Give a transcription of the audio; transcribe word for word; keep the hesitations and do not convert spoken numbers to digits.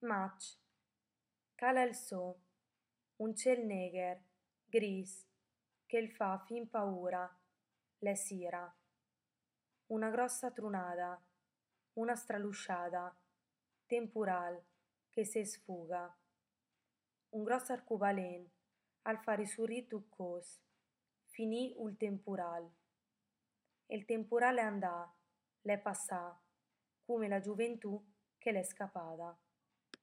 Mach, cala il so, un ciel negher, gris, che fa fin paura, le sira. Una grossa trunada, una stralusciada, tempural, che se sfuga. Un grosso arcubalén, al fa risurrir tot cos, finì ul tempural. El tempural è andà, l'è passà, come la giuventù che l'è scapada.